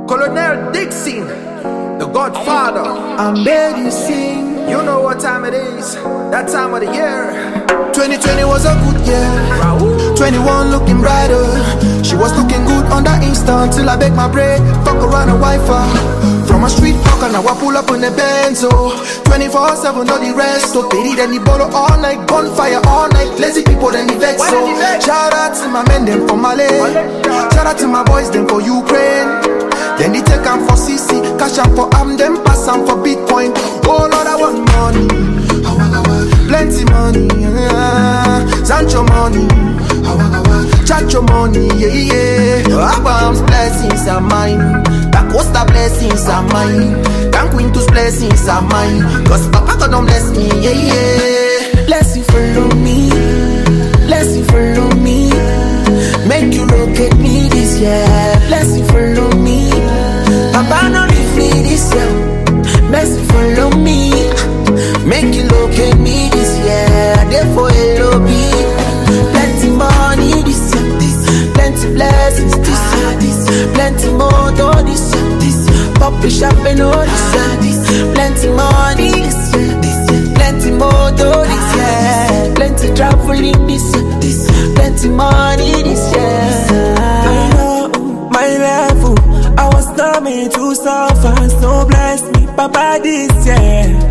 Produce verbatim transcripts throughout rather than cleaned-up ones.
Colonel Dixon, the Godfather. I'm ready to sing. You know what time it is, that time of the year. twenty twenty was a good year. twenty-one looking brighter. She was looking good on the instant till I beg my bread. Fuck around a Wi-Fi. From a street fucker, now I pull up in the Benz. Oh, twenty-four seven, all the rest. So pity, then the bottle all night. Bonfire all night. Lazy people, then the vex. So shout out to my men, them for Mali. Shout out to my boys, them for Ukraine. Then they take them for C C. Cash them for Am, them pass them for Bitcoin. Oh Lord, I want money. Plenty money, yeah. Sancho money, Chacho money, yeah, yeah. Abraham's blessings are mine. Da Costa blessings are mine. Dan Quintus blessings are mine. Cause Papa God don't bless me, yeah, yeah. Blessing follow me, blessing follow me. Make you look at me this year. Blessing follow me. Papa don't leave me this year. Blessing follow me. Make you look at me this year. Therefore L O B. Plenty money this year, this. Plenty blessings this year, this. Plenty motor this year, this. Puppy shopping all this year, this. Plenty money this year, this. Plenty motor this year. Plenty traveling this year, this. Plenty money this year. I know my level. I was not made to suffer, so bless me, Papa, this year.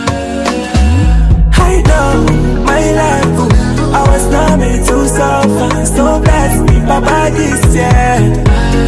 I know my level. I was not made to suffer, so bless me, Papa, this year.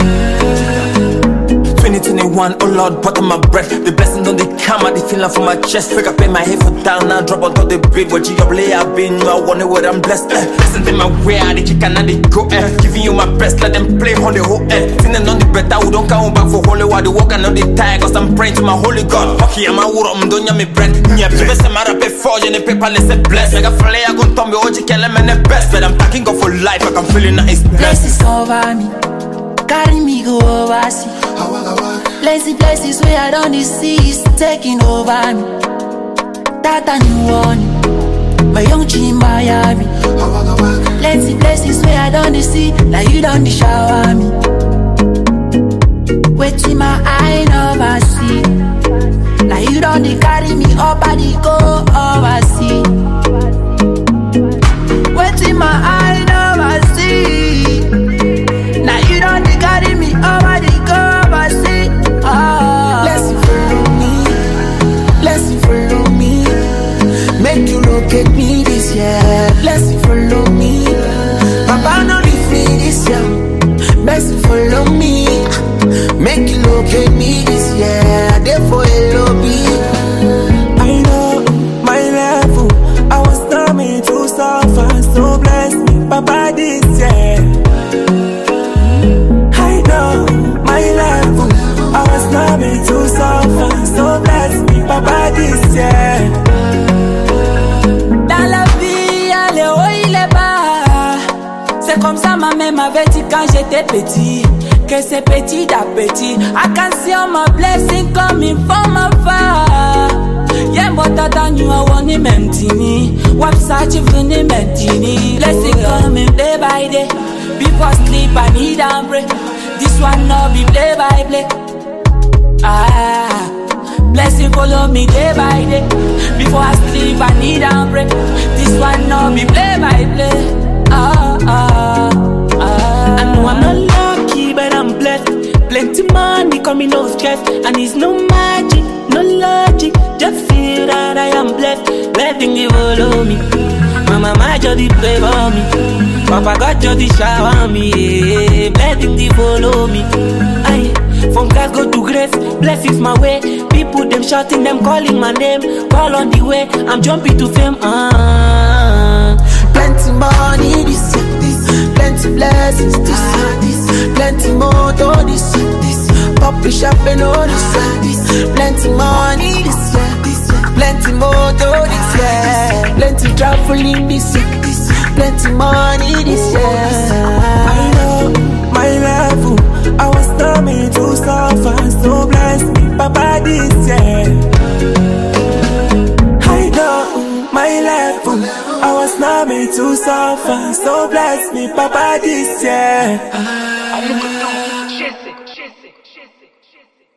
twenty twenty-one, oh Lord, bottom my breath. The blessing on the camera, the feeling from my chest. Pick up in my head for down, now drop on top the bed. What you up lay, I've been, I wonder what I'm blessed. Eh. Listen to my way, I the chicken and the go. Eh. Giving you my best, let them play on the whole eh. Singing on the bed, I don't come back for holy while the walk and on the tire. Cause I'm praying to my holy God. Okay, I'm a wood, I'm doing me bread. Yeah, people say my rap forge and the paper, let's say bless. I got flay, I gon' tell me, oh, you can't let me the best. But I'm thanking God for life, like I'm feeling nice. Blessings over me, carry me go overseas. Lazy places where I don't see is taking over me. That a new one, my young chin Miami. Lazy places where I don't see, like you don't shower me. Waiting my eye never see, like you don't carry me up and the go overseas. Waiting my eye never see, like you don't carry me over the go overseas. Blessing follow me, blessing follow me. Make you look at me this year. Blessing follow me. Papa no leave me this year. Blessing follow me. Make you look at me this year. Therefore L O B. I know my level. I was not made to suffer, so bless me, Papa, this year. I know my level. I was not made to suffer, so bless me, Papa, this year. Dans la vie, allez haut il est bas. C'est comme ça ma mère m'avait dit quand j'étais petit, que c'est petit d'appétit. I can see all my blessings coming from afar. Yeah, but I don't know I want him empty. Website you venu m'empty. Blessing coming day by day. Before sleep I need a break. This one no be play by play. Ah, blessing follow me day by day. Before I sleep, I need a break. This one no be play by play. Ah, ah, ah. I know I'm not lucky, but I'm blessed. Plenty money coming no stress, and it's no magic, no logic. Just feel that I am blessed. Blessing they follow me. Mama, my just pray for me. Papa God just shower me. Yeah. Blessing they follow me. Aye. From grass go to grace, blessings my way. People them shouting, them calling my name. Call on the way, I'm jumping to fame. Ah, plenty money this year, this. Plenty blessings this year, this. Plenty motor this year, this. Puppy shopping all this year, this. Plenty money this year, this. Plenty motor this year. Plenty traveling this year, this. Plenty money this year. I know my level. I was not made to suffer, so bless me, Papa, this year. I know my level. I was not made to suffer, so bless me, Papa, this year. Jesse.